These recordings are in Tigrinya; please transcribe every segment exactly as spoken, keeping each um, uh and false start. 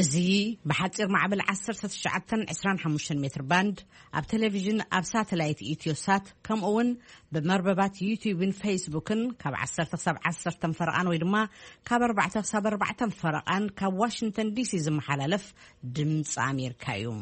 زي بحصير معبل عشرة تسعة عشرين خمسة متر باند اب تلفزيون اب ساتلايت ايتيوسات كم اون بمرببات يوتيوب فيسبوكن كاب عشرة سبعة عشرة فرقان ويدما كاب أربعة سبعة أربعة فرقان كاب واشنطن دي سي زمحلالف دمص امريكايو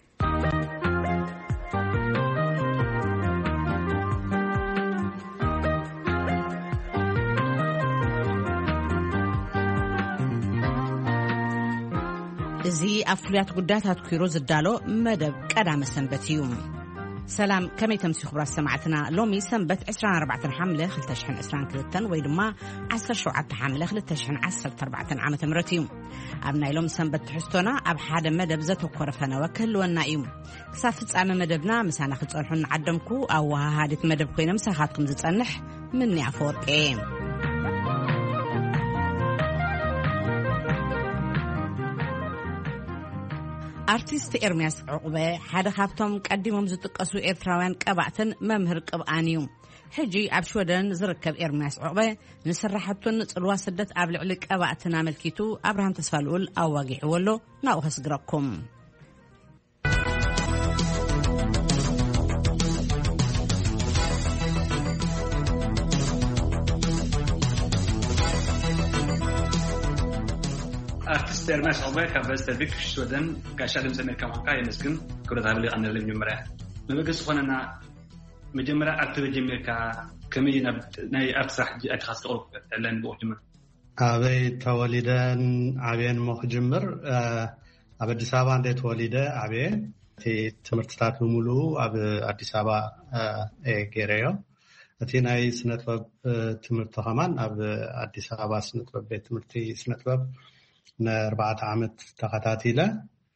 زي أفليات قداتها تكيرو زدالو مدب قدام سنبتيوم سلام كمي تمسي خبرات سمعتنا لومي سنبت عسران أربعة حملة خلتشحن عسران كلتن ويدما عسر شوعات حملة خلتشحن عسر أربعة عامة مرتيوم أبناي لوم سنبت حستونا أب حدا مدب زتو كورفنا وكل والنائم سافت عام مدبنا مسانا خلتصنحن عدمكو أو هادت مدب كوينا مساخاتكم زتصنح مني عفور ايه ارتيست ارمياس عقبه حدا خافتم قديمم زتقسو ايرتراوያን ቀባዕተን መምህር ቅብኣንዩ ሕጂ ኣብ ሸወደን ዝርከብ ارمياس عقبه ንስራሕቱን ጽልዋ ስደት ኣብ ልዕሊ ቀባዕተና መልኪቱ አብርሃም ተስፋልኡል ኣዋጊዕወሎ ናኡ ከስግረኩም artist ارمياس عقبه كبستبيك شودن كاشادم سمير كمانكا يمسكن كرة هابلي أنا اللي مجمرة نبغى سخوننا مجمرة أكتر جميركا كمية نب ناي أفسح أشخاص أوروب لين بوجمر أبي توليدن أبين مخجمر أبي دسابان ده توليده أبي تي تمرتات مولو أبي دسابا إيجريو أتي ناي سنتوب تمرتهمان أبي دسابا سنتوب بتمرتي سنتوب نربعة عامت تقطعتيله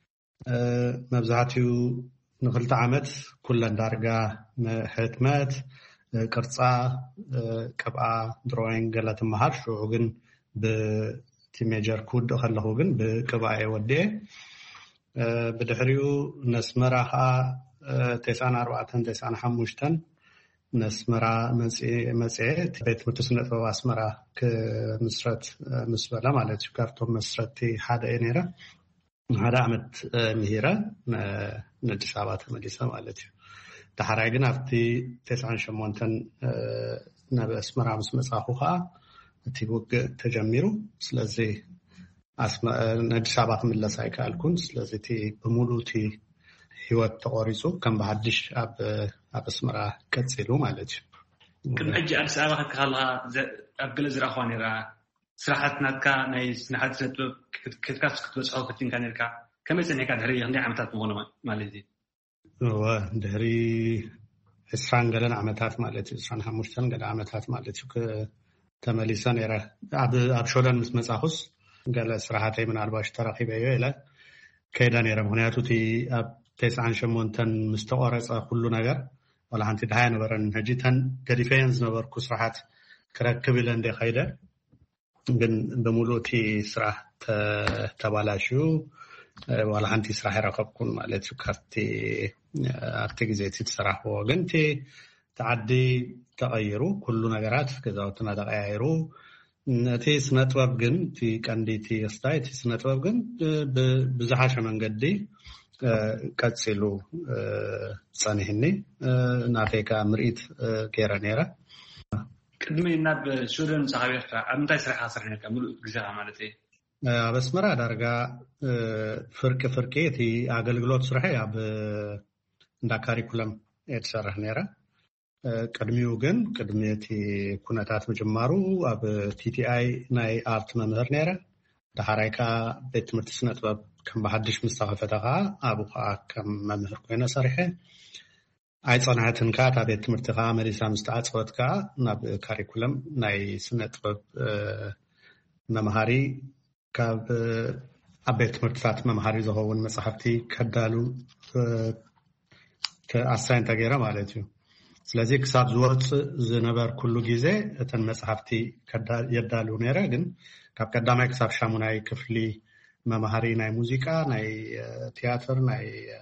مبزعتيو نخلت عامت كل درجة حتمات قرصة كبقى دروينج قلت مهار شوغن بتيميجر كود خلهوغن بكبقى ودي بدحريو نسمرها تسعة أربعة تسعة حموشتن نسمرا مسئ مسئ بيت متسنة واسمرا كمسرت مسبلة مالتي كارتو مسرتي حدا إنيرة هذا عمت مهيرة نجسابات مجلسة مالتي تحرقنا في تسعة شمونتن نبى اسمرا مسمساخوها تيبوك تجميرو سلزي اسم نجسابات من لسايك الكون سلزي تي بمولو تي هو تقاريسو كم بعدش أب أب اسمره كتسيلو مالتي. كم أجي أرس أبغى كخالها أبغى زر أخواني را صراحتنا كا نايس نحد زتو كتكاس كتوس أو كتين كان يركا كم يسني كان هري عندي عمتات مهونة مالتي. هو دهري إسران قلنا عمتات مالتي إسران هموشتن قلنا عمتات مالتي ك تمليسان يرا أب أب شولن مسمس أخص قال صراحتي من أربعة تراخي بيويله كيدان يرا مهنياتو تي أب تسعة شمونتن مستقرص كل ነገር ولا انت دهاي نبرن هجيتن كديفنس نبر كسرحات كركب لند خيده ግን በሙሉቲ ስራ ተባላሹ ولا انت ስራ ያረከብኩን ማለት ካርቲ አርቲ ጊዜት ተሰራሁ ወገንቲ ተዓዲ ተቀይሩ كل ነገራት ከዛውትና ተቀያይሩ ነቲ ስነጥበብ ግን ቲ ቀንዲቲ ስታይት ስነጥበብ ግን በዛሐሸ መንገዲ ቀጽሉ صانهني نافيكا مريت كيرانيرا قدمينا بشودن صحابيركا امتاي سرح حصرنا كمل غزا مالتي بسمرا دارغا فرق فرقيتي اغلغلوت سرحي اب እንዳ ካሪኩለም የተሰራህ ነራ ቀድሚው ግን ቀድሚቲ ኩነታት መጀመሩ አብ ቲቲአይ ናይ አርት መምህር ነራ ዳሃራይካ ቤት ትምህርት ስነ ጥበብ كم بحدش مستغفتها أبوها كم ممهر كوينا صريحة أي صنعتن كاتا بيت مرتفع مريسا مستعد صوتكا ناب كاريكولم ناي سنة طب ممهاري كاب أبيت مرتفع ممهاري زهون مسحبتي كدالو كأسرين تغيرا مالتيو سلازيك ساب زوات زنبر كله جيزة تن مسحبتي يدالو نيرا جن كاب كدامك ساب شاموناي كفلي ممهاري ناي موسيقى ناي تياتر ناي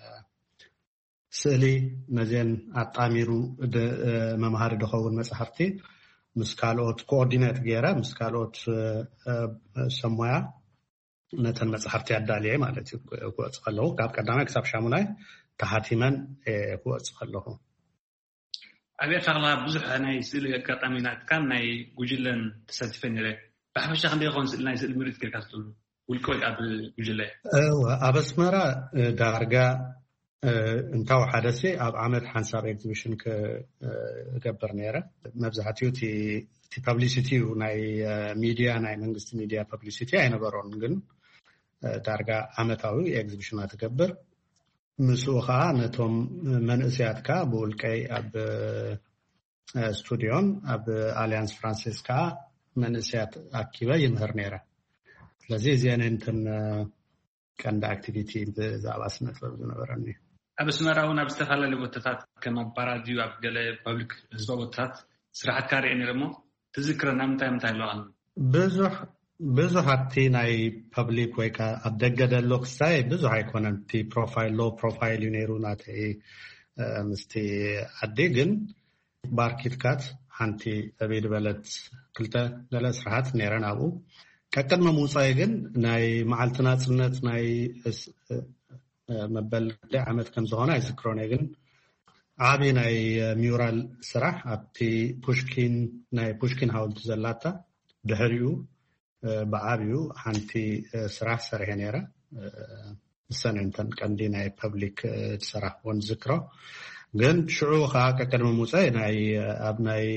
سلي نزين أتاميرو ممهاري دخول مسحرتي مسكالوت كوردينات غيره مسكالوت سمويا ነተን መጽሐፍቲ ኣዳልየ ማለት እዩ ክወጽእ ከለኹ ካብ ቀዳማይ ክሳብ ሻሙናይ ተሓቲመን ክወጽእ ከለኹ ኣብያ ፈቕላ ብዙሕ ናይ ስእሊ ኣጋጣሚናት ካብ ናይ ጉጅለን ተሳቲፈን ነይረ ብሓፈሻ ክንደይ ይኸውን ስእሊ ናይ ስእሊ ምርኢት ጌርካ ትብሉ ውልቀ ወይ ኣብ ጉጅለ ኣብ ኣስመራ ዳርጋ እንታው ሓደሴ ኣብ ዓመት ሓንሳብ ኤግዚቢሽን ክገብር ነይረ መብዛሕትኡ እቲ እቲ ፐብሊሲቲ ናይ ሚድያ ናይ መንግስቲ ሚድያ ፐብሊሲቲ ኣይነበሮን ግን ዳርጋ ዓመታዊ ኤግዚቢሽናት ትገብር ምስኡ ከዓ ነቶም መንእስያትካ ብውልቀይ ኣብ ስቱድዮን ኣብ ኣሊያንስ ፍራንሲስ ከዓ መንእስያት ኣኪበ ይምህር ነይረ ስለዚ እዚአን እንትን ቀንዲ ኣክቲቪቲ ብዛዕባ ስነ ጥበብ ዝነበረኒ ኣብ ኣስመራ እውን ኣብ ዝተፈላለዩ ቦታታት ከም ኣብ ፓራዲዮ ኣብ ገለ ፐብሊክ ህዝባዊ ቦታታት ስራሕትካ ርአ ነይረ እሞ ትዝክረና ምንታይ ምንታይ ኣለዋ ብዙሕ ብዙሕ ኣብቲ ናይ ፐብሊክ ወይ ከዓ ኣብ ደገ ደሎ ክሳይ ብዙሕ ኣይኮነን እቲ ፕሮፋይል ሎ ፕሮፋይል እዩ ነይሩ ናተይ ምስቲ ዓዲ ግን ባርኪትካት ሓንቲ ዕብይ በለት ክልተ ገለ ስራሕት ነይረን ኣብኡ ከቀድመ ምውፃኢ ግን ናይ መዓልቲ ናጽነት ናይ መበል ዓመት ከም ዝኾነ ኣይዝክሮን ግን ዓቢ ናይ ሚውራል ስራሕ ኣብቲ ፑሽኪን ናይ ፑሽኪን ሃውልቲ ዘላታ ድሕሪኡ ብዓብዩ ሓንቲ ስራሕ ሰርሐ ነይረ ሰነንተን ቀንዲ ናይ ፐብሊክ ስራሕ ወን ዝክሮ ግን ሽዑ ከዓ ከቀድመ ምውፃኢ ናይ ኣብ ናይ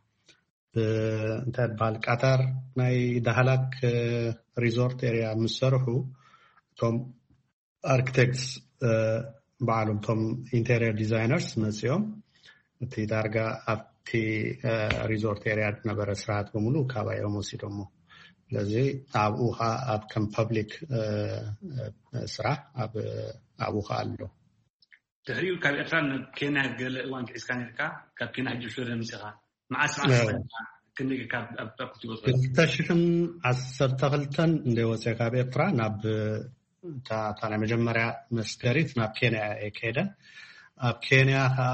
እንታይ ባል ቃታር ናይ ዳህላክ ሪዞርት ኤሪያ ምሰርሑ ቶም አርኪቴክትስ በዓሎም ቶም ኢንቴሪየር ዲዛይነርስ መጽዮም እቲ ዳርጋ ኣብቲ ሪዞርት ኤሪያ ነበረ ስርዓት በሙሉ ካባዮም ወሲዶሞ ስለዚ ኣብኡ ከዓ ኣብ ከም ፐብሊክ ስራሕ ኣብ ኣብኡ ከዓ ኣሎ ድሕሪኡ ካብ ኤርትራ ኬንያ ገለ እዋን ክዒስካ ነርካ ካብ ኬንያ ሕጂ ሹረ ምጽኻ معس معس كنيك كاب أب كتبه تشخن عسرتغلتن اللي وسيكاب إبرا ناب تا تانا مجمرة مسكريت ناب كينيا كده أب كينيا ها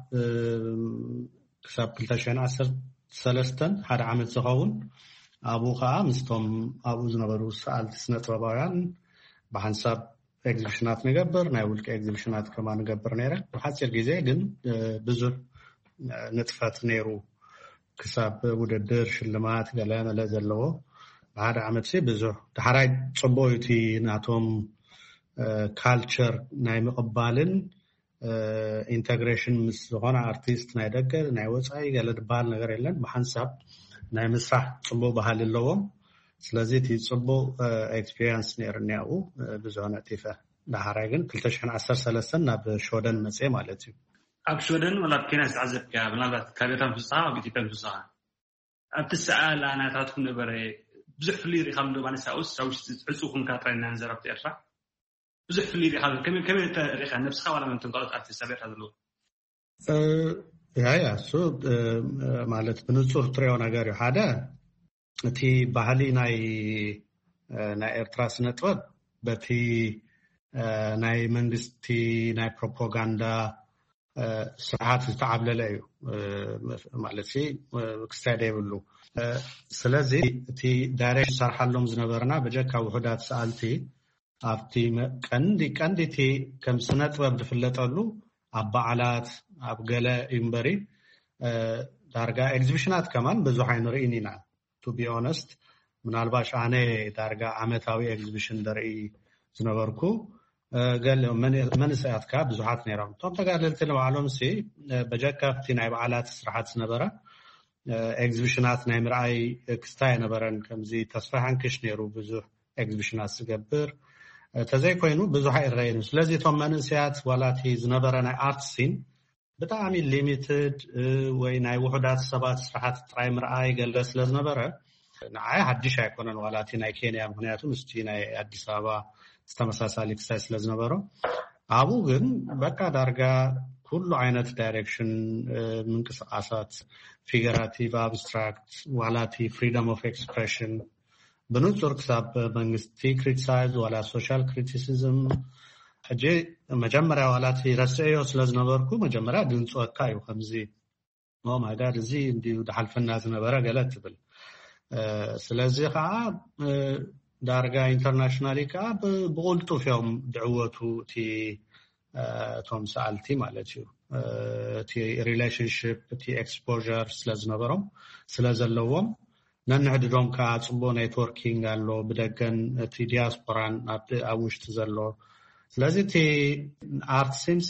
كسب كلتاشين عسر سلستن هذا عمل زغون أبوها مستم أبو زنبروس على سنة رباعان بحسب إكزيبيشنات نجبر نقول كإكزيبيشنات كمان نجبر نيره وحصل جزء جن بزر نتفات نيرو كسب وددر شلمات قلنا لازلوا بعد عمل شيء بزر تحرك صبويتي ناتهم كالتشر نايم قبالن إنتجريشن مسغون أرتيست نايدقر نايوس أي قال دبال نغريلن بحسب نايم صح صبو بحاللوهم ስለዚህ ትጽቦ ኤክስፒሪየንስ ነርኛው ብዙና ተፈ ዳሃራግን ክልተሽን ዓሰርተ ሰለስተ ናብ ሾደን መጽ ማለት እዩ ኣብ ሾደን ወላ ከናስ ዓዘብካ ምናልባት ካቤታን ፍጻማ ቢቲከን ፍጻማ ኣብቲ ሰዓላ ናታትኩ ነበረ ብዙሕ ፍሊር ይኻም ዶ ማነሳውስ ሳውስ ጽጹኹን ካትራይና ንዘረብት ኤርትራ ብዙሕ ፍሊር ይኻም ከመ ከመ ተሪኻ ነፍስኻ ወላ ምን ተንቀልጥ ኣርቲስት ሰበታ ዘሎ ያ ያ ሶ ማለት ብንጹር ትሪዮ ነገር እዩ ሓደ እቲ ባህሊ ናይ ናይ ኤርትራ ስነጥበብ በቲ ናይ መንግስቲ ናይ ፕሮፓጋንዳ ስርዓት ዝተዓብለለ እዩ ማለት ሲ ክስታደ ይብሉ ስለዚህ እቲ ዳይሬክት ሰርሓሎም ዝነበርና በጀካ ውሕዳት ሰኣልቲ ኣብቲ ቀንዲ ቀንዲቲ ከም ስነጥበብ ዝፍለጠሉ ኣብ በዓላት ኣብ ገለ እምበሪ ዳርጋ ኤግዚቢሽናት ከማን ብዙሕ ኣይንርኢን ኢና to be honest ምናልባሽ ኣነ ዳርጋ ዓመታዊ ኤግዚቢሽን ደርኢ ዝነበርኩ ገለ መንእሰያትካ ብዙሓት ነይሮም ቶም ተጋደልቲ ንባዕሎም ሲ በጀካፍቲ ናይ በዓላት ስራሓት ዝነበረ ኤግዚቢሽናት ናይ ምርኣይ ክስታይ ነበረን ከምዚ ተስፋሓን ክሽ ነይሩ ብዙሕ ኤግዚቢሽናት ዝገብር ተዘይኮይኑ ብዙሕ ኣይረአየን ስለዚ ቶም መንእሰያት ዋላቲ ዝነበረ ናይ ኣርት ሲን ብጣዕሚ ሊሚትድ ወይ ናይ ውሕዳት ሰባት ስራሓት ጥራይ ምርኣይ ገለ ስለ ዝነበረ ንዓይ ሓድሽ ኣይኮነን ዋላቲ ናይ ኬንያ ምክንያቱ ምስቲ ናይ ኣዲስ ኣበባ ዝተመሳሳሊ ክስታይ ስለ ዝነበረ ኣብኡ ግን በቃ ዳርጋ ኩሉ ዓይነት ዳይሬክሽን ምንቅስቃሳት ፊገራቲቭ አብስትራክት ዋላቲ ፍሪደም ኦፍ ኤክስፕሬሽን ብንጹር ክሳብ መንግስቲ ክሪቲሳይዝ ዋላ ሶሻል ክሪቲሲዝም ሕጂ መጀመሪያ ዋላቲ ረስዕዮ ስለ ዝነበርኩ መጀመሪያ ድንፅወካ እዩ ከምዚ ኦ ማይ ጋድ እዚ እንዲሁ ድሓልፈና ዝነበረ ገለ ትብል ስለዚ ከዓ ዳርጋ ኢንተርናሽናሊ ካ ብቁልጡ ፊዮም ድዕወቱ እቲ ቶም ሰአልቲ ማለት እዩ እቲ ሪሌሽንሺፕ እቲ ኤክስፖዠር ስለዝነበሮም ስለዘለዎም ነንሕድዶም ካ ጽቡቅ ኔትወርኪንግ አሎ ብደገን እቲ ዲያስፖራን ኣብ ውሽጢ ዘሎ ስለዚህ እቲ አርት ሲንሲ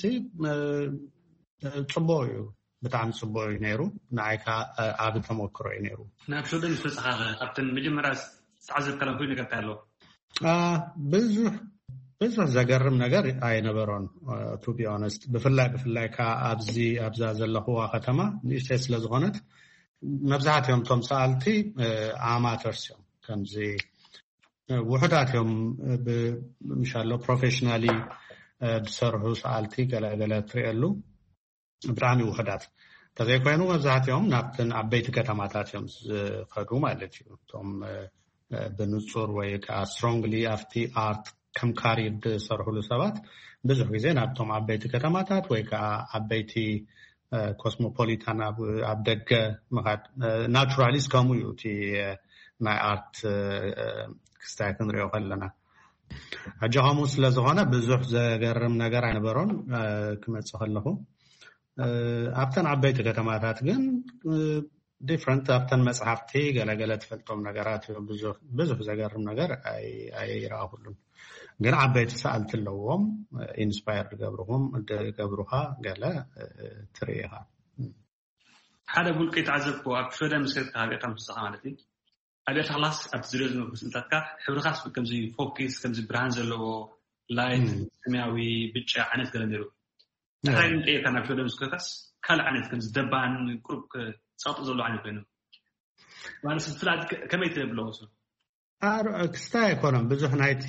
ጽቡቅ እዩ ብጣዕሚ ጽቡቅ እዩ ነይሩ ንዓይካ ኣብ ተሞክሮ እዩ ነይሩ ናብ ሾደን ዝተጻኸ ኣብተን መጀመርያ ተዓዘብ ከለም ኮይኑ ነገር ኣሎ ብዙሕ ብዙሕ ዘገርም ነገር ኣይነበሮን to be honest ብፍላይ ብፍላይ ካ ኣብዚ ኣብዛ ዘለኹዋ ከተማ ንእሽተይ ስለዝኾነት መብዛሕትኦም ቶም ሰአልቲ ኣማተርስ እዮም ከምዚ ውሕዳት እዮም ብምሻሎ ፕሮፌሽናሊ ዝሰርሑ ሰአልቲ ገለገለ ትሪአሉ ብጣዕሚ ውሕዳት ተዘይኮይኑ መብዛሕትኦም ናብተን ዓበይቲ ከተማታት እዮም ዝኸዱ ማለት እዩ ቶም ብንጹር ወይ ከዓ ስትሮንግሊ ኣፍቲ ኣርት ከም ካሪር ዝሰርሕሉ ሰባት ብዙሕ ግዜ ናብቶም ዓበይቲ ከተማታት ወይ ከዓ ዓበይቲ ኮስሞፖሊታን ኣብ ደገ ምኻድ ናቹራሊስ ከምኡ እዩ እቲ ናይ ኣርት ክስታይ ክንሪኦ ከለና ሕጂ ከምኡ ስለዝኾነ ብዙሕ ዘገርም ነገር ኣይነበሮን ክመጽእ ከለኹ ኣብተን ዓበይቲ ከተማታት ግን ዲፍረንት ኣብተን መጽሓፍቲ ገለገለ ትፈልጦም ነገራት ብዙሕ ብዙሕ ዘገርም ነገር ኣይረኣኹሉን ግን ዓበይቲ ሰአልቲ ኣለዎም ኢንስፓየር ገብርዎም ገብሩኻ ገለ ትሪኢኻ ሓደ ቡልቂ ተዓዘብኩ ኣብ ሾደን ምስከት ካብታ ምሳኻ ማለት እዩ ኣብያተ ክላስ ኣብ ዝርዮ ዝነበሩ ስልታትካ ሕብርኻስ ከምዚ ፎኪስ ከምዚ ብርሃን ዘለዎ ላይት ሰማያዊ ብጫ ዓይነት ገለ ነይሩ እንታይ እንጠየካ ናብ ሾደን ምስከትካስ ካልእ ዓይነት ከምዚ ደባን ቁሩብ ፀጥ ዘሎ ዓይነት ኮይኑ ማለት ፍላት ከመይ ትብለውሱ አር ክስታይ ኣይኮነም ብዙሕ ናይቲ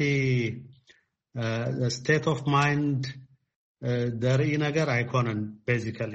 ስቴት ኦፍ ማይንድ ደርኢ ነገር ኣይኮነን ቤዚካሊ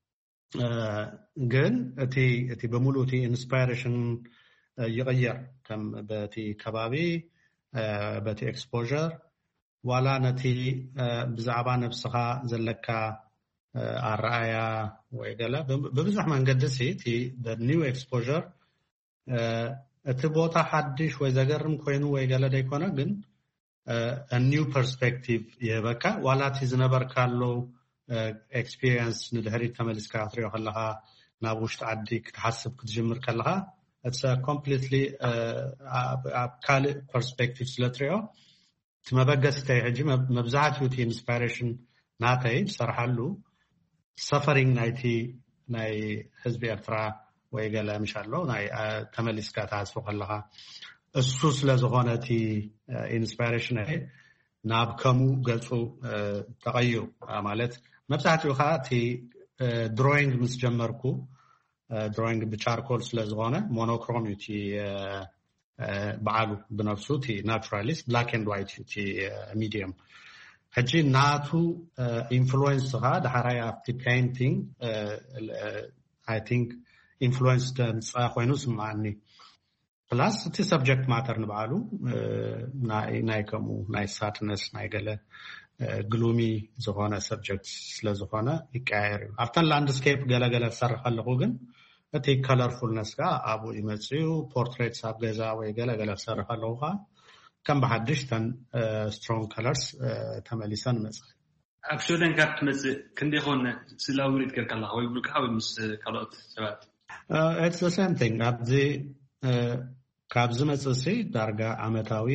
ግን እቲ እቲ በሙሉ እቲ ኢንስፓይሬሽን ይቕየር ከም በቲ ከባቢ በቲ ኤክስፖዠር ዋላ ነቲ ብዛዕባ ነፍስኻ ዘለካ ኣረኣያ ወይ ገለ ብብዙሕ መንገዲ እቲ ኒው ኤክስፖዠር እቲ ቦታ ሓድሽ ወይ ዘገርም ኮይኑ ወይ ገለ ደይኮነ ግን a new perspective የበካ ዋላ እቲ ዝነበርካሎ ኤክስፒሪየንስ ንድሕሪት ተመሊስካ ክትሪኦ ከለኻ ናብ ውሽጢ ዓዲ ክትሓስብ ክትጅምር ከለኻ it's a completely ካልእ perspective ስለትሪኦ እቲ መበገሲተይ ሕጂ መብዛሕትኡ እቲ ኢንስፓይሬሽን ናተይ ዝሰርሓሉ ሰፈሪንግ ናይቲ ናይ ህዝቢ ኤርትራ ወይ ገለ ምሻሎ ናይ ተመሊስካ ተሓስብ ከለኻ እሱ ስለዝኾነ እቲ ኢንስፓይሬሽን ናብ ከምኡ ገጹ ተቐይሩ ማለት መብዛሕትኡ ኸዓ እቲ ድሮይንግ ምስ ጀመርኩ ድሮይንግ ብቻርኮል ስለዝኾነ ሞኖክሮም እዩ እቲ በዓሉ ብነፍሱ እቲ ናቹራሊስት ብላክ ኤንድ ዋይት እዩ እቲ ሚዲየም ሕጂ ናቱ ኢንፍሉዌንስ ኸዓ ድሓራይ ኣብቲ ፔይንቲንግ አይ ቲንክ ኢንፍሉዌንስ ተምፅኣ ኮይኑ ስምዓኒ ፕላስ እቲ ሰብጀክት ማተር ንበዓሉ ናይ ከምኡ ናይ ሳድነስ ናይ ገለ ግሉሚ ዝኾነ ሰብጀክት ስለዝኾነ ይቀያየር እዩ ኣብተን ላንድስኬፕ ገለገለ ዝሰርሕ ከለኹ ግን እቲ ከለርፉልነስ ከዓ ኣብኡ ይመፅኡ ፖርትሬትስ ኣብ ገዛ ወይ ገለገለ ዝሰርሕ ከለኹ ከዓ ከም ብሓድሽ ተን ስትሮንግ ከለርስ ተመሊሰን መፅእ ኣብ ሾደን ካብ ትመፅእ ክንደይ ኮነ ስላዊ ሪት ጌርካ ኣለኻ ወይ ብልካ ወይ ምስ ካልኦት ሰባት it's the same thing ኣብዚ ካብዚ መፅሲ ዳርጋ ዓመታዊ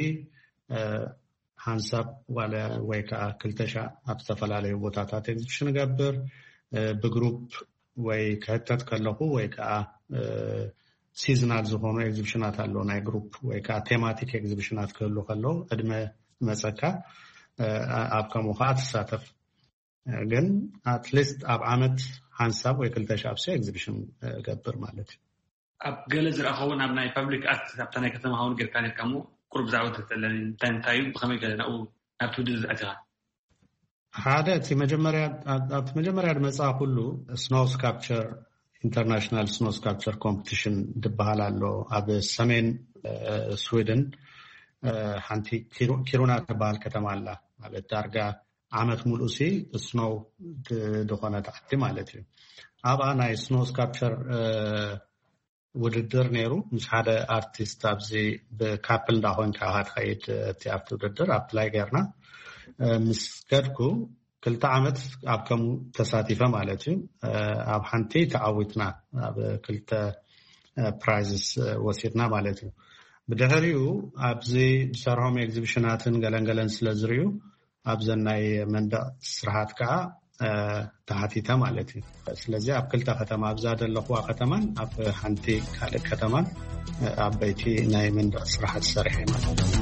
ሓንሳብ ዋላ ወይ ከዓ ክልተ ሸሕ ኣብ ዝተፈላለዩ ቦታታት ኤግዚቢሽን ገብር ብግሩፕ ወይ ክህተት ከለኹ ወይ ከዓ ሲዝናል ዝኾኑ ኤግዚቢሽናት ኣሎ ናይ ግሩፕ ወይ ከዓ ቴማቲክ ኤግዚቢሽናት ክህሉ ከለዉ ዕድመ መፀካ ኣብ ከምኡ ከዓ ትሳተፍ ግን ኣትሊስት ኣብ ዓመት ሓንሳብ ወይ ክልተ ሸሕ ኤግዚቢሽን ገብር ማለት እዩ ኣብ ገለ ዝረኸቡን ኣብ ናይ ፐብሊክ ኣርት ኣብታ ናይ ከተማ ኸውን ጌርካ ነርካ ሞ ቁሩብ ዛዕባ ትፍለኒ እንታይ እንታይ ብኸመይ ገለ ናብኡ ናብቲ ውድድር ኣቲኻ ሓደ እቲ መጀመርያ ኣብቲ መጀመርያ ድመፅኣ ኩሉ ስኖው ስካልፕቸር ኢንተርናሽናል ስኖው ስካልፕቸር ኮምፒቲሽን ድበሃል ኣሎ ኣብ ሰሜን ስዊድን ሓንቲ ኪሩና ትበሃል ከተማ ኣላ ማለት ዳርጋ ዓመት ሙሉሲ ስኖው ድኾነት ዓዲ ማለት እዩ ኣብኣ ናይ ስኖው ስካልፕቸር ውድድር ነይሩ ምስ ሓደ አርቲስት ኣብዚ በካፕል እንዳሆን ካሃት ኸይድ ቲያትር ውድድር አፕላይ ገርና ምስ ከድኩ ክልተ ዓመት ኣብ ከም ተሳቲፈ ማለት እዩ ኣብ ሓንቲ ተዓዊትና ኣብ ክልተ ፕራይዝስ ወሲድና ማለት እዩ ብድሕሪኡ ኣብዚ ሰርሆም ኤግዚቢሽናትን ገለንገለን ስለዝርዩ ኣብ ዘናይ መንደቅ ስራሓት ከዓ ተሓቲታ ማለት እዩ ስለዚ ኣብ ክልተ ከተማ ኣብዛ ዘለኹዋ ከተማን ኣብ ሓንቲ ካልእ ከተማን ኣብ በይቲ ናይ መንደቅ ስራሓት ሰሪሐ ማለት እዩ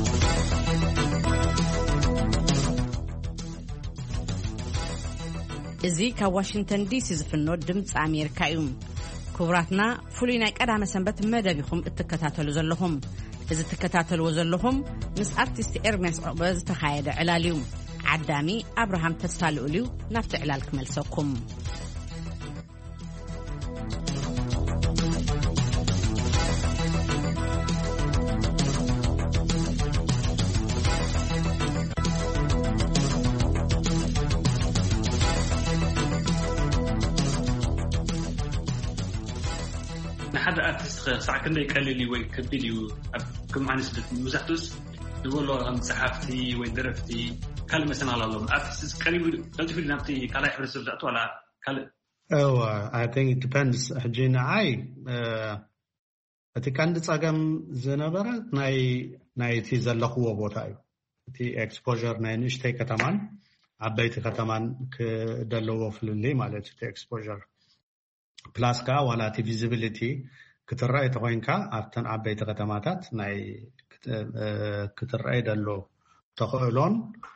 እዚ ካብ ዋሽንግተን ዲሲ ዝፍኖ ድምፂ ኣሜሪካ እዩ ክቡራትና ፍሉይ ናይ ቀዳመ ሰንበት መደቢኹም እትከታተሉ ዘለኹም እዚ እትከታተልዎ ዘለኹም ምስ ኣርቲስት ኤርሚያስ ዕቅበ ዝተኻየደ ዕላል እዩ ዓዳሚ አብርሃም ተስፋልኡልዩ ናብቲ ዕላል ክመልሰኩም ንሓደ ኣርቲስት ክሳዕ ክንደይ ቀሊል ወይ ከቢድ እዩ ከም ማንስት መብዛሕትኡስ ዝብሎ ከም ጸሓፍቲ ወይ ደረፍቲ ካልእ መሰናላለዎም ኣርቲስት ቀሪቡ ቀልጢፉ ናብቲ ካልኣይ ሕብረተሰብ ዘእቱ ዋላ ካልእ Oh, I think it depends. Hajina I እቲ ቀንዲ ጸገም ዝነበረ ናይ ናይቲ ዘለኽዎ ቦታ እዩ እቲ ኤክስፖዠር ናይ ንእሽተይ ከተማን ዓበይቲ ከተማን ክደለዎ ፍልልይ ማለት እቲ ኤክስፖዠር ፕላስ ከዓ ዋላ እቲ ቪዚቢሊቲ ክትረአይ ተኮይንካ ኣብተን ዓበይቲ ከተማታት ናይ ክትረአይ ደሎ ተኽእሎን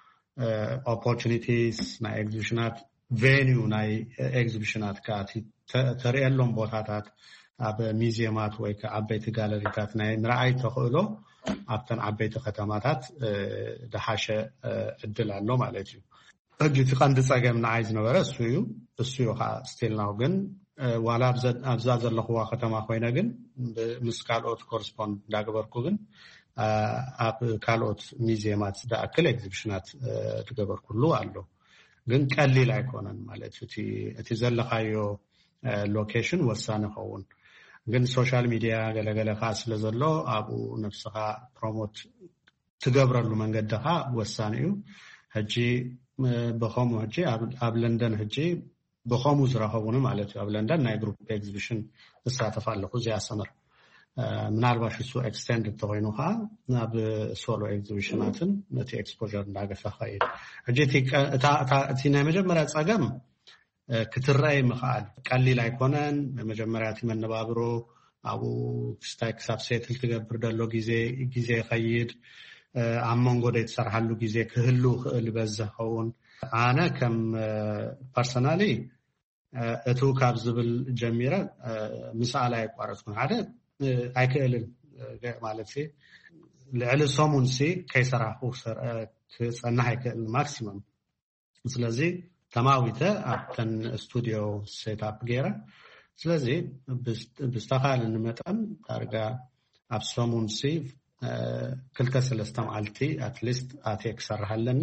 ኦፖርቹኒቲስ ናይ ኤግዚቢሽናት ቬኒው ናይ ኤግዚቢሽናት ከዓ ተርእየሎም ቦታታት ኣብ ሚዚየማት ወይ ከዓ ዓበይቲ ጋለሪታት ናይ ምርኣይ ተኽእሎ ኣብተን ዓበይቲ ከተማታት ደሓሸ ዕድል ኣሎ ማለት እዩ ሕጂ እቲ ቀንዲ ጸገም ንዓይ ዝነበረ እሱ እዩ እሱ እዩ ከዓ ስቲል ናው ግን ዋላ ኣብዛ ዘለኽዋ ከተማ ኮይነ ግን ምስ ካልኦት ኮረስፖንድ እንዳገበርኩ ግን ኣብ ካልኦት ሚዚየማት ዝኣክል ኤግዚቢሽናት ዝገበርኩሉ ኣሎ ግን ቀሊል ኣይኮነን ማለት እቲ እቲ ዘለኻዮ ሎኬሽን ወሳኒ ኸውን ግን ሶሻል ሚዲያ ገለገለ ከዓ ስለ ዘሎ ኣብኡ ነፍስኻ ፕሮሞት ትገብረሉ መንገድኻ ወሳኒ እዩ ሕጂ ብኸምኡ ሕጂ ኣብ ለንደን ሕጂ ብኸምኡ ዝረኸቡን ማለት እዩ ኣብ ለንደን ናይ ግሩፕ ኤግዚቢሽን ዝሳተፍ ኣለኹ እዚኣ ሰመር ምናልባሽ እሱ ኤክስቴንድ ተኮይኑ ከዓ ናብ ሶሎ ኤግዚቢሽናትን ነቲ ኤክስፖዠር እንዳገፈ ኸይድ ሕጂ እቲ ናይ መጀመርያ ጸገም ክትረአይ ምኽኣል ቀሊል ኣይኮነን መጀመርያ እቲ መነባብሮ ኣብኡ ክስታይ ክሳብ ሴትል ትገብር ደሎ ግዜ ግዜ ይኸይድ ኣብ መንጎ ደይ ትሰርሓሉ ግዜ ክህሉ ክእል በዝሕ ኸውን ኣነ ከም ፐርሰናሊ እቱ ካብ ዝብል ጀሚረ ምስኣል ኣይቋረፅኩን ሓደ ኣይክእልን ማለት ልዕሊ ሰሙን ሲ ከይሰራሕኩ ክጸንሕ ኣይክእልን ማክሲመም ስለዚ ተማዊተ ኣብተን ስቱዲዮ ሴት ኣፕ ገይረ ስለዚ ብዝተኻለ ንመጠን ዳርጋ ኣብ ሰሙን ሲ ክልተ ሰለስተ መዓልቲ ኣትሊስት ኣትየ ክሰርሕ ኣለኒ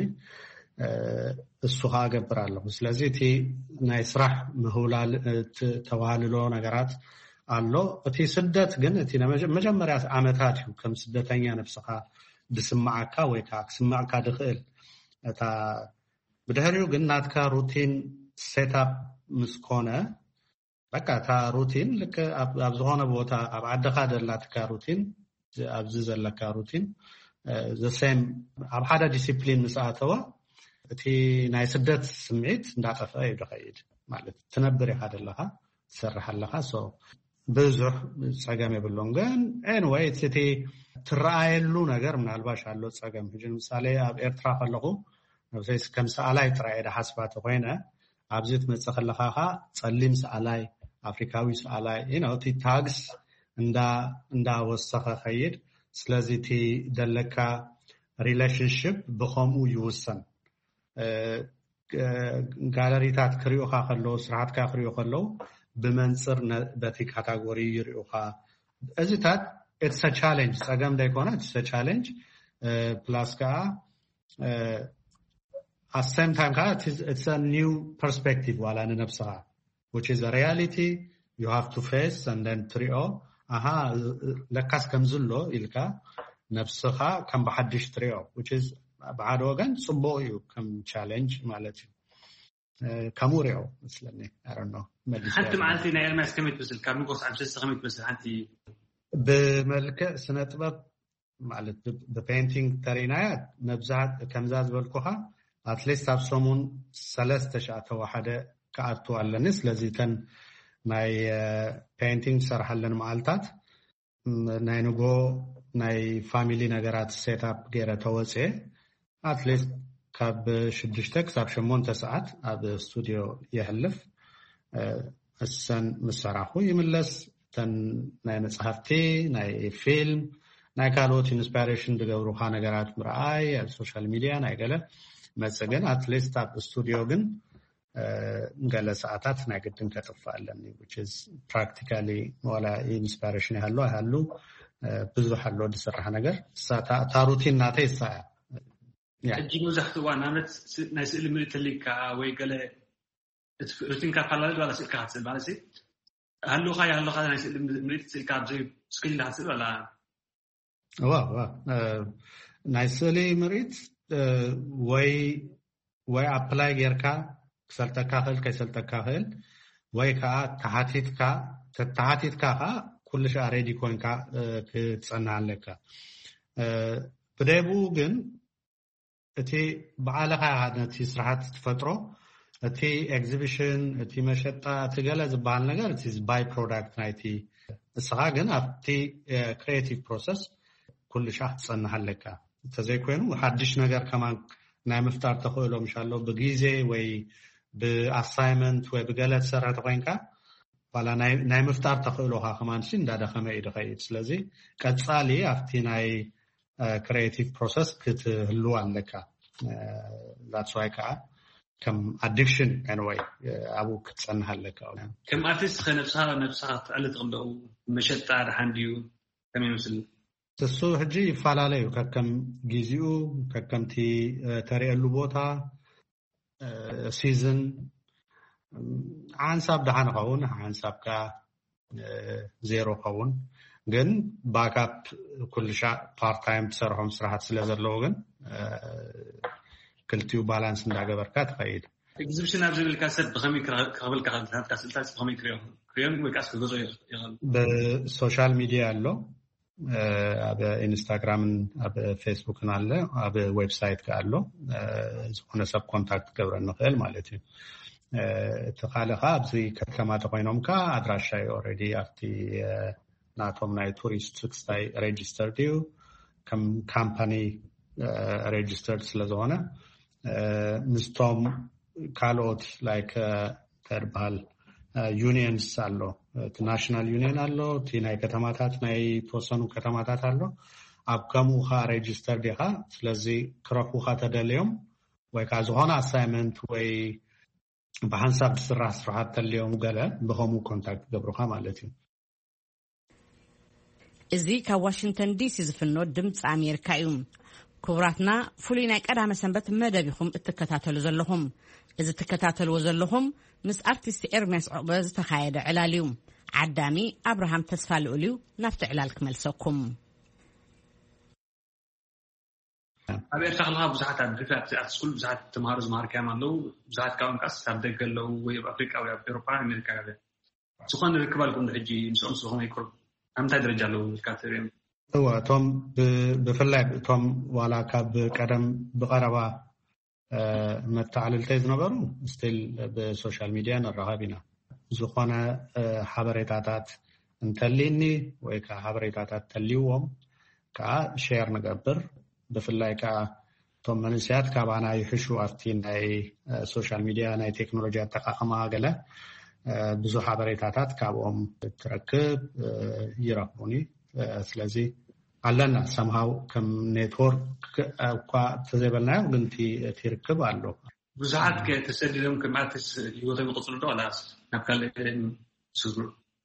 እሱ ከዓ ገብር ኣለኹ ስለዚ እቲ ናይ ስራሕ ምህውላል ተዋህልሎ ነገራት ኣሎ እቲ ስደት ግን እቲ መጀመርያ ዓመታት እዩ ከም ስደተኛ ነፍስኻ ድስማዓካ ወይ ከዓ ክስማዓካ ድኽእል እታ ብድሕሪኡ ግን ናትካ ሩቲን ሴትኣፕ ምስ ኮነ በቃ እታ ሩቲን ልክ ኣብ ዝኾነ ቦታ ኣብ ዓድኻ ደላትካ ሩቲን ኣብዚ ዘለካ ሩቲን ዘሴም ኣብ ሓደ ዲሲፕሊን ምስ ኣተወ እቲ ናይ ስደት ስምዒት እንዳጠፍአ እዩ ድኸይድ ማለት ትነብር ኢኻ ደለኻ ትሰርሕ ኣለኻ ሶ ብዙሕ ጸገም የብሎም ግን ኤንዌይ እቲ ትረኣየሉ ነገር ምናልባሽ ኣሎ ጸገም ሕጂ ምሳሌ ኣብ ኤርትራ ከለኹ ነብሰይስ ከም ሰኣላይ ጥራይ ሓስባ ተኮይነ ኣብዚ ትመጽእ ከለኻ ጸሊም ሰኣላይ ኣፍሪካዊ ሰኣላይ you know እቲ ታግስ እንዳ እንዳወሰኸ ኸይድ ስለዚ እቲ ደለካ ሪሌሽንሺፕ ብኸምኡ ይውሰን ጋለሪታት ክሪኡኻ ከለዉ ስራሕትካ ክሪኡ ከለዉ ብመንፅር በቲ ካታጎሪ ይሪኡኻ እዚታት it's a challenge ጸገም እንዳይኮነ it's a challenge ፕላስ ከዓ at the same time it's a new perspective while in nafsaha which is a reality you have to face and then trio aha lakas kamzullo ilka nafsaha kam bahadish trio which is بعد وغن صبويو كم challenge مالتي كاموريو مثلني I don't know حتى معناتي ناير ما سكمت بس الكارنوغوس عم تستخدمت بس انت بملك سنه طباب ማለት በፔይንቲንግ ተሪናያት መብዛት ከምዛዝ በልኩها አትሊስት አብሶሙን ሰለስተ ሻተዋሐደ ከአቱ አለነ ስለዚህ ተን ናይ ፔይንቲንግ ሰርሐለን ማልታት ናይ ንጎ ናይ ፋሚሊ ነገራት ሴትአፕ ገረ ተወጼ አትሊስት ካብ ሽድሽተ ካብ ሸሞንተ ሰዓት ኣብ ስቱዲዮ ይህልፍ እሰን መሰራሁ ይምለስ ተን ናይ መጽሐፍቲ ናይ ፊልም ናይ ካልኦት ኢንስፓይሬሽን ድገብሩኻ ነገራት ምርአይ ኣብ ሶሻል ሚዲያ ናይ ገለ መጽገን አትሊስት ኣብ ስቱዲዮ ግን ገለ ሰዓታት ናይ ግድን ከጥፋለን which is practically ወላ ኢንስፓይሬሽን ያለው ያሉ ብዙ ሐሎ ድስራህ ነገር ታሩቲን ናተ ይሳያ እጂ ሙዛህቱ ዋናነት ናይ ስዕል ምልትሊካ ወይ ገለ ሩቲንካ ካላል ወላ ስልካ ትስል ማለት ሃሎኻ ያሎኻ ናይ ስዕል ምልትሊካ ብዘይ ስክሪን ዳትስል ወላ ዋው ዋው ናይ ስዕል ምሪት ወይ ወይ አፕላይ ገርካ ሰልተካ ኸል ከሰልተካ ኸል ወይ ካ ታሃቲትካ ተታሃቲትካ ኩሉ ሻ ሬዲ ኮንካ ክትጸናለካ በደቡ ግን እቲ በዓለኻ ሃድነቲ ስራሐት ተፈጥሮ እቲ ኤግዚቢሽን እቲ መሸጣ ትገለ ዝባል ነገር እቲ ባይ ፕሮዳክት ናይቲ እስኻ ግን ኣብቲ ክሪኤቲቭ ፕሮሰስ ኩሉ ሻ ትጸናለካ ተዘይ ኮይኑ ሓድሽ ነገር ከማን ናይ መፍጣር ተኸእሎም ኢንሻአላህ በጊዜ ወይ በአሳይመንት ወይ በገለት ሰራተ ኮይንካ ባላ ናይ ናይ መፍጣር ተኸእሎኻ ከማንሲ እንዳደኸመ ይደኸይት ስለዚህ ቀጻሊ ኣብቲ ናይ ክሪኤቲቭ ፕሮሰስ ክትህሉ ኣለካ that's why ka ከም addiction anyway አቡ ክትጸናለካ ከም አርቲስት ከነፍሳ ነፍሳ ተዓልት ቀለው መሸጣ ደሓንዲዩ ከመይመስል ተሱ ህጂ ይፋላለዩ ከከም ጊዜኡ ከከምቲ ተሪአሉ ቦታ ሲዝን አንሳብ ደሃን ኸውን አንሳብካ ዜሮ ኸውን ግን ባክአፕ ኩልሻ ፓርት ታይም ተሰርሖም ስራሐት ስለዘለው ግን ክልቲው ባላንስ እንዳገበርካ ተኸይድ ኤግዚቢሽን ኣብዝብልካ ሰብ በኸሚ ከብልካ ካልታት ካስልታት በኸሚ ክሪዮ ክሪዮ ወይ ካስ ገዞ ይኸል በሶሻል ሚዲያ አለ ኣብ ኢንስታግራም ኣብ ፌስቡክ አለ ኣብ ዌብሳይት ካለ ዝኾነ ሰብ ኮንታክት ገብረን ንኽእል ማለት እዩ ተኻለኻ ኣብዚ ከተማ ተቆይኖምካ አድራሻይ ኦሬዲ ኣብቲ ናቶም ናይ ቱሪስት ስክስታይ ሬጂስተርድ እዩ ከም ካምፓኒ ሬጂስተርድ ስለዝኾነ ምስቶም ካልኦት ላይክ ተርባል ዩኒየንስ አሎ ናሽናል ዩኒየን አሎ ቲናይ ከተማታት ናይ ተወሰኑ ከተማታት አሎ ኣብ ከምኡኻ ሬጂስተርድ ኢኻ ስለዚህ ክረኽቡኻ ተደልዮም ወይ ካ ዝኾነ አሳይመንት ወይ በሐንሳብ ስራህ ስራሐት ተልዮም ገለ በኸሙ ኮንታክት ገብሩኻ ማለት እዩ እዚ ካብ ዋሽንግተን ዲሲ ዝፍኖ ድምጽ አሜሪካ እዩ ክብራትና ፍሉይ ናይ ቀዳመ ሰንበት መደብኹም እትከታተሉ ዘለኹም እዚ ተከታተልዎ ዘለኹም ምስ አርቲስት ኤርሚያስ ዕቅበ ዝተኻየደ ዕላልዩ ዓዳሚ አብርሃም ተስፋ ልኡልዩ ናፍቲ ዕላል ክመልሰኩም አብያ ተኽልኻ ብዙሓት አድሪፋት ስኩል ብዙሓት ተማሃሩ ዝማርካም ኣለው ብዙሓት ካብኦም ካስ ኣብ ደገ ኣለው ወይ ኣብ ኣፍሪቃ ወይ ኣብ ኤውሮፓ ኣሜሪካ ያለ ዝኾነ ርክባልኩም ሕጂ ምስኦም ዝኾነ ይቅርብ ኣምታይ ደረጃ ኣለው ካተሪም እዋ ቶም ብፍላይ ቶም ዋላ ካብ ቀደም ብቀረባ መተዓልልተይ ዝነበሩ ስቲል በሶሻል ሚዲያ ነራኸቢና ዝኾነ ሓበሬታታት እንተሊኒ ወይ ካ ሓበሬታታት ተሊዎም ካ ሼር ንገብር ብፍላይ ካ ቶም መንስያት ካባና ይሕሹ ኣብቲ ናይ ሶሻል ሚዲያ ናይ ቴክኖሎጂ አጠቃቀማ ገለ ብዙ ሓበሬታታት ካብኦም ትረክብ ይረክቡኒ ስለዚህ አለና somehow ከም ኔትወርክ እኳ ተዘበልናዮ ግን ትርክብ አሎ ብዙሓት ከተሰደደም ከም አርቲስት ይወተም ይቆጽሉ ዶ አላስ ናብካለ ሱሩ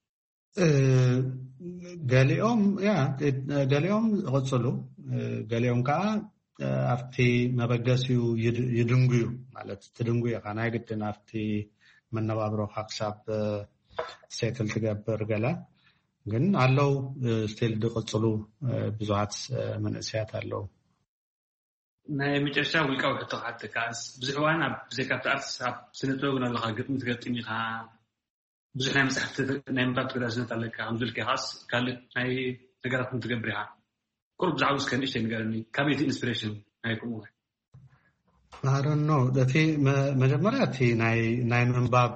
ገሊኦም ያ ገሊኦም ቆጽሉ ገሊኦም ካ ኣብቲ መበገሲዩ ይድንጉዩ ማለት ትድንጉዩ ካናይ ግድን ኣብቲ መነባብሮ ሓሳብ ሴትል ትገብር ገለ ግን አለው ስቲል ድቅጽሉ ብዙሃት መንእስያት አለው ናይ መጨረሻ ውልቃው ከተሓት ካስ ብዙሕዋን ኣብ ዘካት ኣርት ሳብ ስነጥበብና ለኻ ግጥም ትገጥም ኢኻ ብዙሕ ናይ መጽሓፍቲ ናይ ምንባብ ትግዳዝነት ኣለካ ከምዝልከ ካስ ካልእ ናይ ነገራት ትገብር ኢኻ ቁርብ ብዛዕባ እስከ ንእሽተይ ንገረኒ ካበይ እቲ ኢንስፒሬሽን ናይኩም ወይ I don't know እቲ መጀመሪያ እቲ ናይ ናይ ምንባብ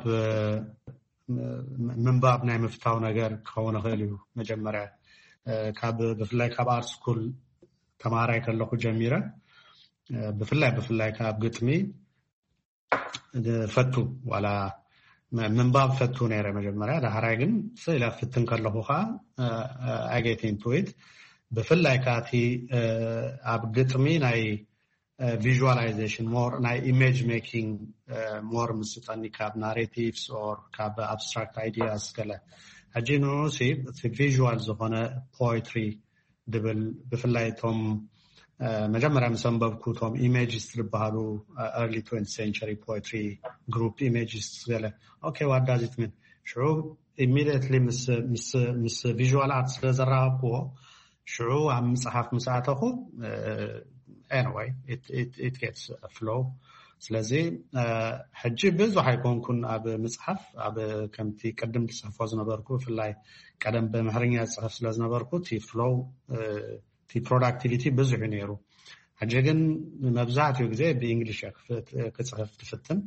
ምንባብ ናይ ምፍታው ነገር ከሆነ ኸልዩ መጀመሪያ ካብ ብፍላይ ካብ አርት ስኩል ተማራይ ከለኹ ጀሚረ ብፍላይ ብፍላይ ካብ ግጥሚ ፈቱ ዋላ ምንባብ ፈቱ ነይረ መጀመሪያ ዳህራይ ግን ስለ ፍትን ከለኹ ኻ I get into it ብፍላይ ካቲ ኣብ ግጥሚ ናይ Uh, visualization more na image making uh, more mustani kab narratives or kab abstract ideas kala ajino see the visual zone poetry double beflay tom majamara msambabku tom images tbahalu early twentieth century poetry group images kala okay what does it mean sure immediately mis mis mis visual arts zarapo sure am sahaf msaatahu anyway it it it gets a flow ስለዚህ ሕጂ ብዙ ሃይኮንኩን ኣብ መጽሐፍ ኣብ ከምቲ ቀደም ተጽፈው ዝነበርኩ ፍላይ ቀደም በመህርኛ ጽፈፍ ስለዝነበርኩ ቲ ፍሎው ቲ ፕሮዳክቲቪቲ ብዙ ነይሩ ሕጂ ግን መብዛሕትኡ ግዜ በእንግሊሽ ክጽፈፍ ትፍትን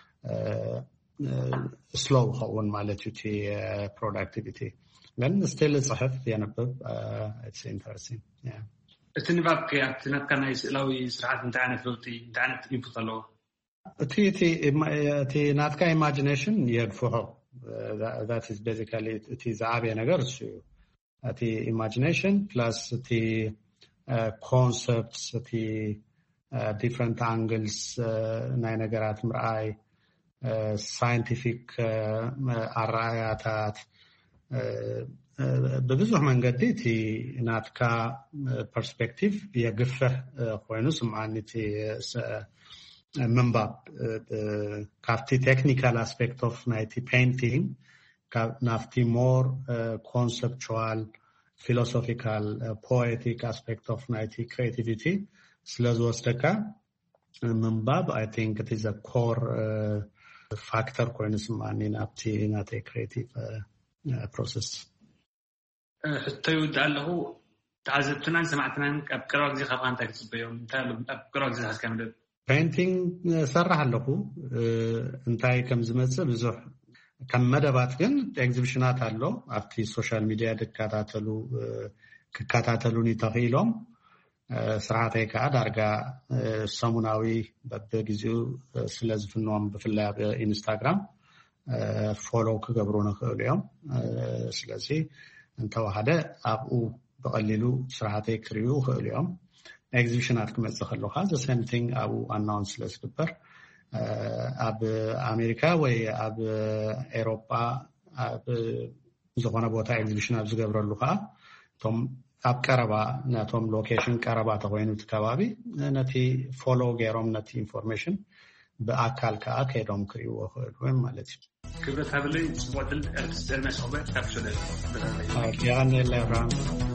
ስሎው ሆን ማለት ቲ ፕሮዳክቲቪቲ ግን ስቲል ጽፈፍ ያነበብ it's interesting yeah التنباب كي أتنقل نايسلاوي سرعات نتعانت لوتي نتعانت ينفطلوا تي تي تي ناتكا imagination يرفعه that is basically تي زعابي نقرش تي imagination plus تي uh, concepts تي uh, different angles ناي نقرات مرأي uh, scientific uh, أرأياتات uh, በብዙህ መንገድ እቲ ናትካ ፐርስፔክቲቭ የግፍህ ኮይኑ ስምዓንቲ ምንባብ ካብቲ ቴክኒካል አስፔክት ኦፍ ናይቲ ፔይንቲንግ ናፍቲ ሞር ኮንሰፕቹዋል ፊሎሶፊካል ፖኤቲክ አስፔክት ኦፍ ናይቲ ክሬቲቪቲ ስለዝወስደካ ምንባብ አይ ቲንክ ኢት ኢዝ አ ኮር ፋክተር ኮይኑ ስምዓኒ ናብቲ ናተይ ክሬቲቭ ፕሮሰስ حتى يدعله تعذبتنا سمعتنا أبكرك زي خفان تكتب بيوم تالو أبكرك زي هذا كامل painting سرح له انتاي كم زمت بزح كم مدبات كن exhibitionات له أفتي social media دكاتاتلو كاتاتلوني تغيلهم سرعتي كأدرجة ساموناوي ببجزو سلز في النوم بفلا بإنستغرام فولو كجبرونه اليوم سلزي انت وحده ابو بقللو سرعتي كريو اليوم exhibitionات كما تخلو هذا same thing ابو announce لسبر اب امريكا وي اب اوروبا اب زغونه ቦታ exhibition اب ዝገብረሉ ካ ቶም ኣብ ቀረባ ናቶም ሎኬሽን ቀረባ ተቆይኑት ከባቢ ነቲ ፎሎ ገሮም ነቲ ኢንፎርሜሽን በአካል ከአከዶም ክሪው ወይም ማለት ነው ክብረት ሀብለይ ጽዋድል አርቲስት ኤርሚያስ ኦበ ታፍሽለ ያን ለራም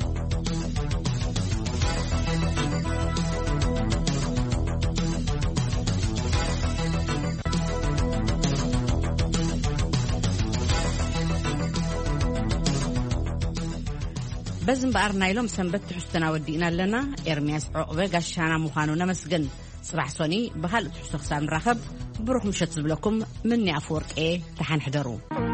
بزن بارنا يلوم سنبت حستنا ودينا لنا إرمياس عقبة قشانا مخانو نمسجن صباح صوني بهال تحسخ سان رخب بروح مشت لكم مني أفورك إيه تحن حضروا